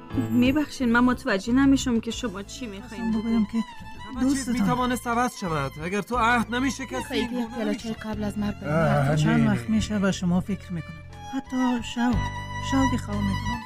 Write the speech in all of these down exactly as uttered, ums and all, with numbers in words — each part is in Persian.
میبخشین من متوجه نمیشم که شما چی میخواین بگویم که دوستتان میتوانست عوض شود اگر تو عهد نمیشکستی. خیلی پیاله‌چای قبل از مرگ برم. چند وقت میشه و شما فکر میکنم، حتی شو شو که خواه میکنم.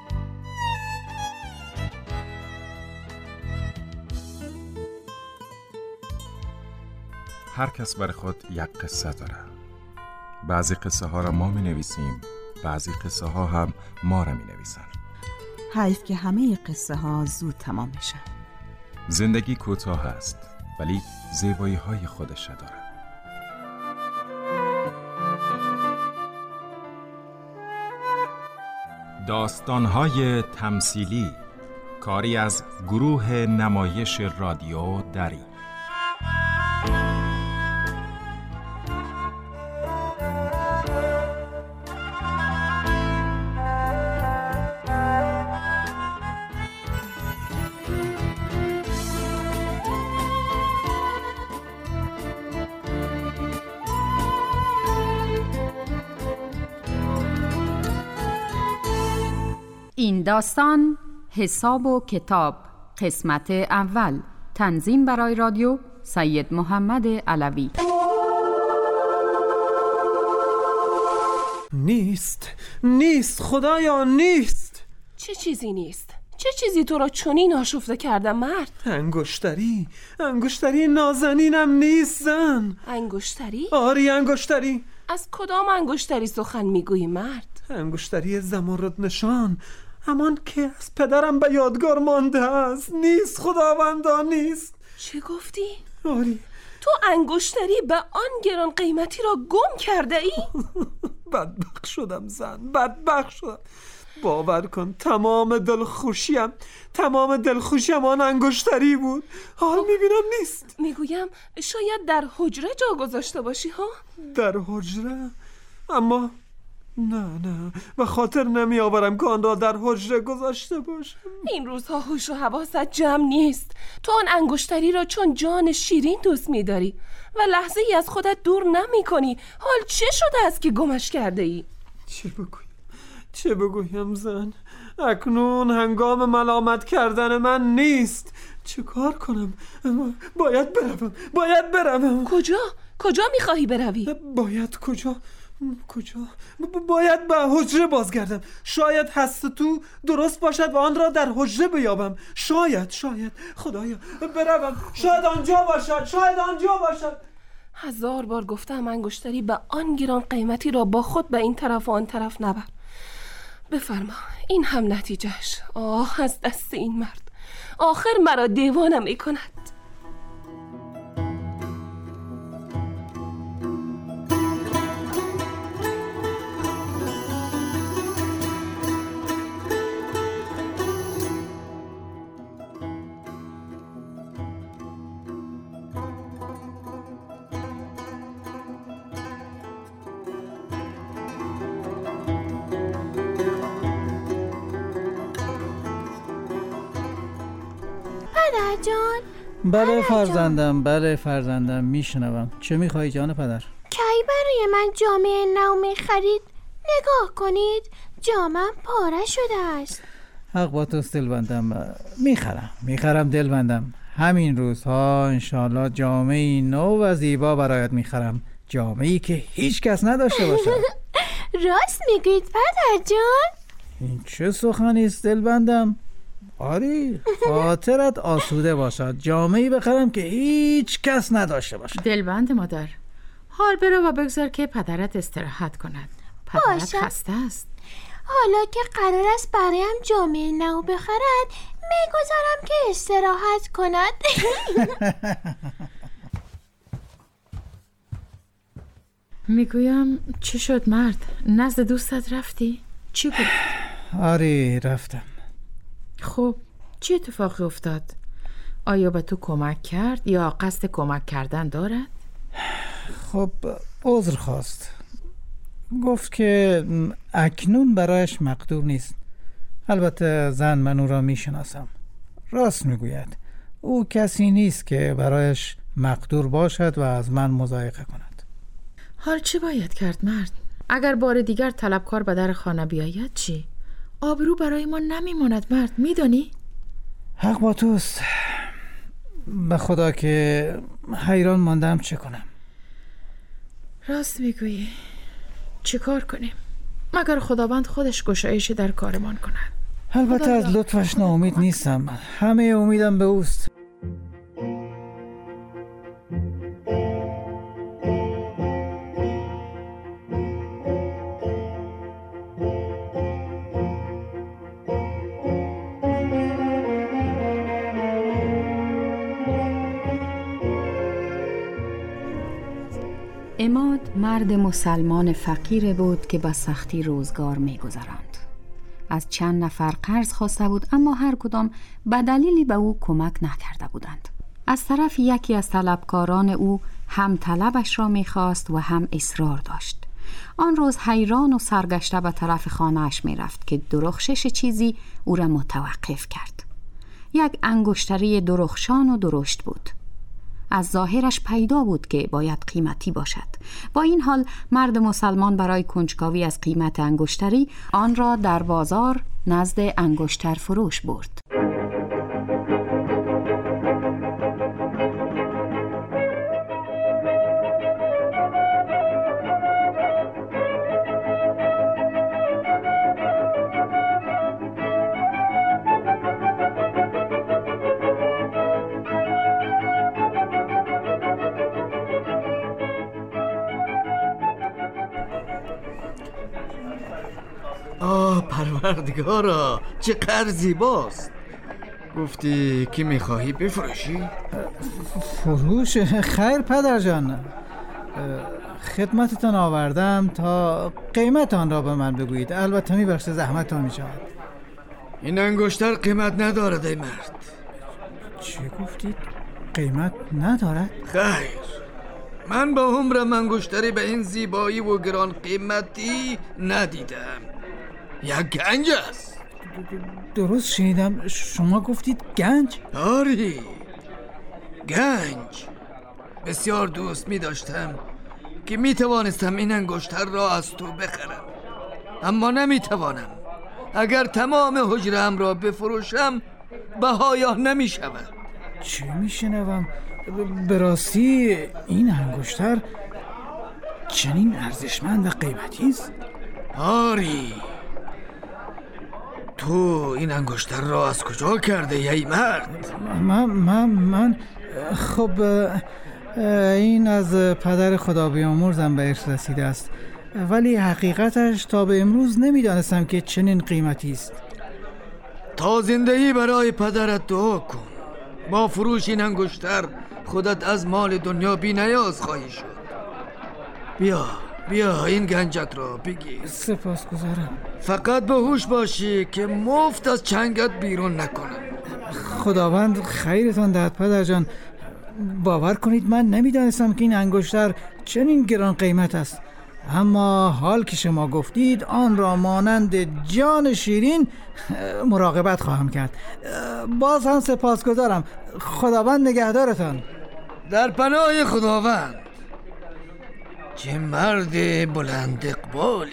هر کس برای خود یک قصه داره. بعضی قصه ها را ما می نویسیم، بعضی قصه ها هم ما را می نویسن. حیف که همه قصه ها زود تمام میشن. زندگی کوتاه است ولی زیبایی های خودش داره. داستان‌های تمثیلی، کاری از گروه نمایش رادیو دری. این داستان حساب و کتاب، قسمت اول، تنظیم برای رادیو سید محمد علوی. نیست نیست خدایا نیست. چه چیزی نیست؟ چه چیزی تو را چنین آشفته کرده مرد؟ انگشتری انگشتری نازنینم نیست زن. انگشتری؟ آری انگشتری. از کدام انگشتری سخن میگویی مرد؟ انگشتری زمرد نشان، همان که از پدرم به یادگار مانده است. نیست خداوندا نیست. چه گفتی؟ آری. تو انگشتری به آن گران قیمتی را گم کرده ای؟ بدبخت شدم زن، بدبخت شدم. باور کن تمام دلخوشیم تمام دلخوشیم آن انگشتری بود. حال میبینم نیست. میگویم شاید در حجره جا گذاشته باشی ها؟ در حجره؟ اما نه نه به خاطر نمی آورم که آن را در حجره گذاشته باشم. این روزها هوش و حواست جمع نیست. تو آن انگشتری را چون جان شیرین دوست می داری و لحظه ای از خودت دور نمی کنی. حال چه شده است که گمش کرده ای؟ چه بگویم چه بگویم زن؟ اکنون هنگام ملامت کردن من نیست. چه کار کنم؟ باید بروم باید بروم. کجا؟ کجا می خواهی بروی؟ باید کجا؟ کجا؟ باید به حجره بازگردم. شاید هست تو درست باشد و آن را در حجره بیابم. شاید شاید خدایا بروم. شاید آنجا باشد شاید آنجا باشد. هزار بار گفتم انگشتری به آن گران قیمتی را با خود به این طرف و آن طرف نبر. بفرما این هم نتیجهش. آه از دست این مرد، آخر مرا دیوانه می کند. پدر جان. بله فرزندم بله فرزندم میشنوم. چه میخوایی جان پدر؟ کی برای من جامعه نو میخرید؟ نگاه کنید جامم پاره شده است. حق با توست دلبندم. میخرم میخرم دلبندم. همین روزها انشالله جامعه نو و زیبا برایت میخرم. جامعه‌ای که هیچ کس نداشته باشه. راست میگید پدر جان؟ این چه سخنی است دلبندم؟ آری خاطرت آسوده باشد. جامعه‌ای بخرم که هیچ کس نداشته باشه. دلبند مادر، حال برو و بگذار که پدرت استراحت کند. پدرت باشه. خسته است. حالا که قرار است برایم جامعه نو بخرد میگذارم که استراحت کند. میگویم چی شد مرد؟ نزد دوستت رفتی؟ چی گفت؟ آری رفتم. خب چه اتفاقی افتاد؟ آیا به تو کمک کرد یا قصد کمک کردن دارد؟ خب عذر خواست. گفت که اکنون برایش مقدور نیست. البته زن من او را میشناسم. راست میگوید. او کسی نیست که برایش مقدور باشد و از من مضایقه کند. حال چی باید کرد مرد؟ اگر بار دیگر طلبکار به در خانه بیاید چی؟ آبرو برای ما نمیماند مرد، میدانی؟ حق با توست. به خدا که حیران ماندم چه کنم. راست میگویی. چه کار کنیم؟ مگر خداوند خودش گشایشی در کارمان کند. البته از لطفش ناامید نیستم. همه امیدم به اوست. عماد مرد مسلمان فقیر بود که با سختی روزگار می گذراند. از چند نفر قرض خواسته بود، اما هر کدام به دلیلی به او کمک نکرده بودند. از طرف یکی از طلبکاران او هم طلبش را می خواست و هم اصرار داشت. آن روز حیران و سرگشته به طرف خانه‌اش می رفت که درخشش چیزی او را متوقف کرد. یک انگشتری درخشان و درشت بود. از ظاهرش پیدا بود که باید قیمتی باشد. با این حال مرد مسلمان برای کنجکاوی از قیمت انگشتری آن را در بازار نزد انگشتر فروش برد. آه پروردگارا، چقدر زیباست. گفتی که میخواهی بفروشی؟ فروش؟ خیر پدر جان، خدمتتان آوردم تا قیمت آن را به من بگویید. البته میبخشید زحمتتان میشود. این انگشتر قیمت ندارد ای مرد. چه گفتید؟ قیمت ندارد؟ خیر، من با عمرم انگشتری به این زیبایی و گران قیمتی ندیدم. یک گنج است. درست شنیدم؟ شما گفتید گنج؟ آری، گنج. بسیار دوست می داشتم که می توانستم این انگشتر را از تو بخرم، اما نمی توانم. اگر تمام حجره‌ام را بفروشم بهایا نمی شود. چه می شنوم؟ به راستی این انگشتر چنین ارزشمند و قیمتی است؟ آری. تو این انگشتر را از کجا کرده ای مرد؟ من من من خب این از پدر خدا بیامرزم به ارث رسیده است، ولی حقیقتش تا به امروز نمیدانستم که چنین قیمتی است. تا زندگی برای پدرت دعا کن. با فروش این انگشتر خودت از مال دنیا بی نیاز خواهی شد. بیا بیا این گنجت را بگیر. سپاسگزارم. فقط به هوش باشی که مفت از چنگت بیرون نکنم. خداوند خیرتان دهد پدر جان. باور کنید من نمیدانستم که این انگشتر چنین گران قیمت است، اما حال که شما گفتید آن را مانند جان شیرین مراقبت خواهم کرد. باز هم سپاسگزارم. خداوند نگهدارتان. در پناه خداوند. چه مرد بلند اقبالی.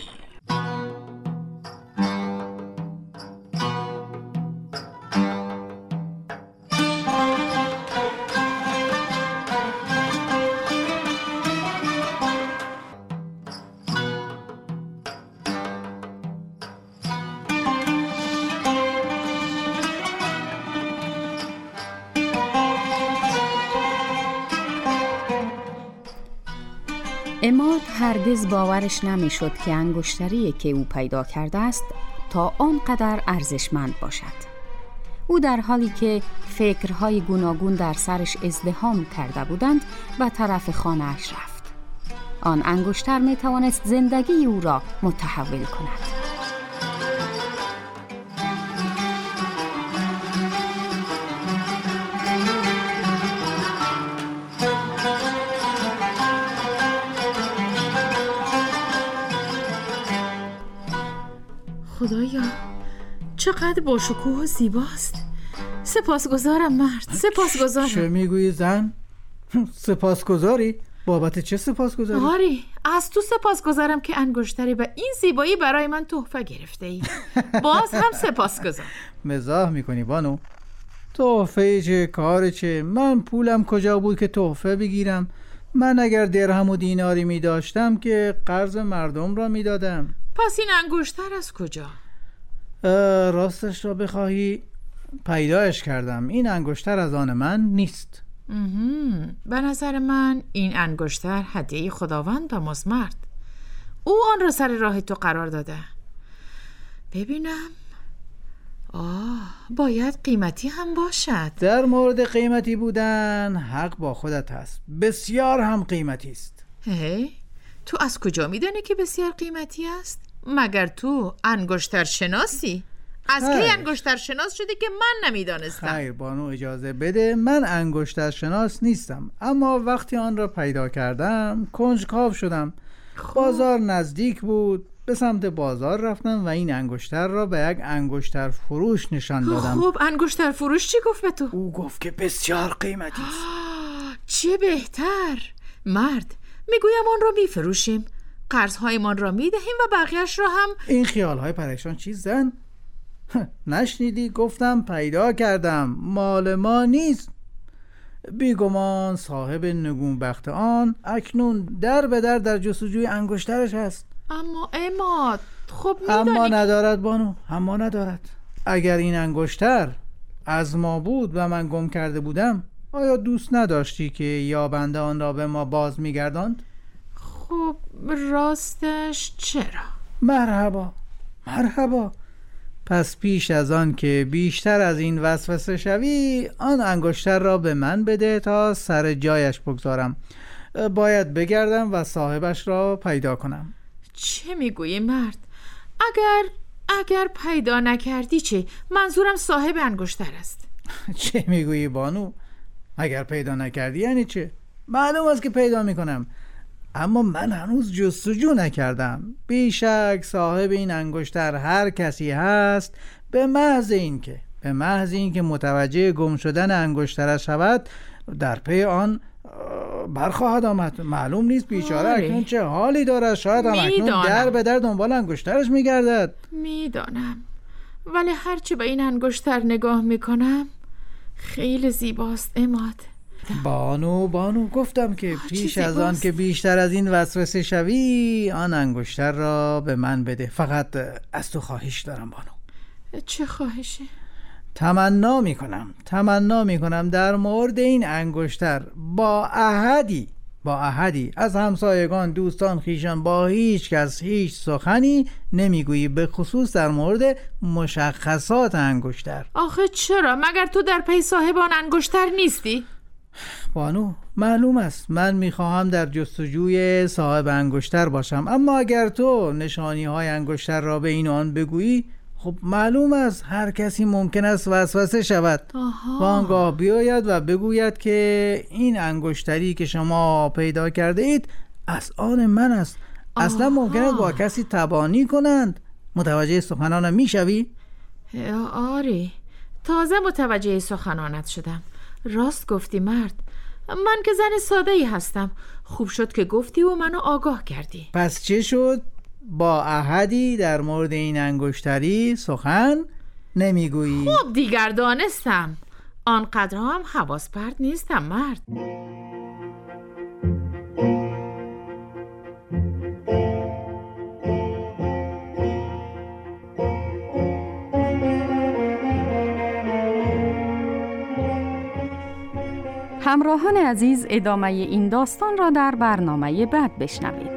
عماد هرگز باورش نمیشد که انگشتری که او پیدا کرده است تا آنقدر ارزشمند باشد. او در حالی که فکرهای گوناگون در سرش ازدحام کرده بودند به طرف خانه‌اش رفت. آن انگشتر می توانست زندگی او را متحول کند. خدایا چقدر باشکوه و زیباست. سپاسگزارم مرد، سپاسگزارم. چه میگویی زن؟ سپاسگزاری؟ بابت چه سپاسگزاری؟ آری، از تو سپاسگزارم که انگشتری به این زیبایی برای من تحفه گرفته ای. باز هم سپاسگزارم. مزاح میکنی بانو؟ تحفه چه کار چه؟ من پولم کجا بود که تحفه بگیرم؟ من اگر درهم و دیناری می داشتم که قرض مردم را می دادم. پس این انگشتر از کجا؟ راستش را بخواهی پیدایش کردم. این انگشتر از آن من نیست. به نظر من این انگشتر هدیه خداوند به مزمرد. او آن را سر راه تو قرار داده. ببینم. آه، باید قیمتی هم باشد. در مورد قیمتی بودن حق با خودت هست. بسیار هم قیمتی است. هی، تو از کجا میدانی که بسیار قیمتی است؟ مگر تو انگشتر شناسی؟ از کی انگشتر شناس شدی که من نمیدانستم؟ خیر بانو اجازه بده، من انگشتر شناس نیستم، اما وقتی آن را پیدا کردم کنجکاو شدم. خوب. بازار نزدیک بود، به سمت بازار رفتم و این انگشتر را به یک انگشتر فروش نشان دادم. خب انگشتر فروش چی گفت به تو؟ او گفت که بسیار قیمتی است. چه بهتر. مرد، میگویم آن را میفروشیم، قرضهایمان را میدهیم و بقیهش را هم. این خیالهای پریشان چیز زن؟ نشنیدی؟ گفتم پیدا کردم، مال ما نیست. بیگمان صاحب نگونبخت آن اکنون در به در در جستجوی انگشترش هست. اما عماد، خب میدانی. اما ندارد بانو، اما ندارد. اگر این انگشتر از ما بود و من گم کرده بودم، آیا دوست نداشتی که یابنده آن را به ما باز میگرداند؟ خب راستش چرا؟ مرحبا مرحبا. پس پیش از آن که بیشتر از این وسوسه شوی، آن انگشتر را به من بده تا سر جایش بگذارم. باید بگردم و صاحبش را پیدا کنم. چه میگویی مرد؟ اگر اگر پیدا نکردی چه؟ منظورم صاحب انگشتر است. چه میگویی بانو؟ اگر پیدا نکردی یعنی چه؟ معلوم است که پیدا میکنم، اما من هنوز جستجو نکردم. بیشک صاحب این انگشتر هر کسی هست، به محض این که به محض این که متوجه گم شدن انگشتر شود، در پی آن برخواهد آمد. معلوم نیست بیچاره اکنون چه حالی دارد. شاید هم اکنون در به در دنبال انگشترش میگردد. میدانم، ولی هرچی به این انگشتر نگاه میکنم خیلی زیباست عماد. بانو بانو گفتم که پیش از آن که بیشتر از این وسوسه شوی، آن انگشتر را به من بده. فقط از تو خواهش دارم بانو. چه خواهشه؟ تمنا میکنم تمنا میکنم در مورد این انگشتر با احدی با احدی از همسایگان، دوستان، خویشان، با هیچ کس هیچ سخنی نمیگویی، به خصوص در مورد مشخصات انگشتر. آخه چرا؟ مگر تو در پی صاحب آن انگشتر نیستی؟ بانو معلوم است من میخواهم در جستجوی صاحب انگشتر باشم، اما اگر تو نشانی های انگشتر را به این آن بگویی، خب معلوم است هر کسی ممکن است وسوسه شود و آنگاه بیاید و بگوید که این انگشتری که شما پیدا کرده اید از آن من است. اصلا ممکن است با کسی تبانی کنند. متوجه سخنانم میشوی؟ آره، تازه متوجه سخنانت شدم. راست گفتی مرد، من که زن ساده ای هستم. خوب شد که گفتی و منو آگاه کردی. پس چه شد؟ با احدی در مورد این انگشتری سخن نمیگویی؟ خب دیگر دانستم. آنقدر هم حواس پرت نیستم مرد. همراهان عزیز، ادامه این داستان را در برنامه بعد بشنوید.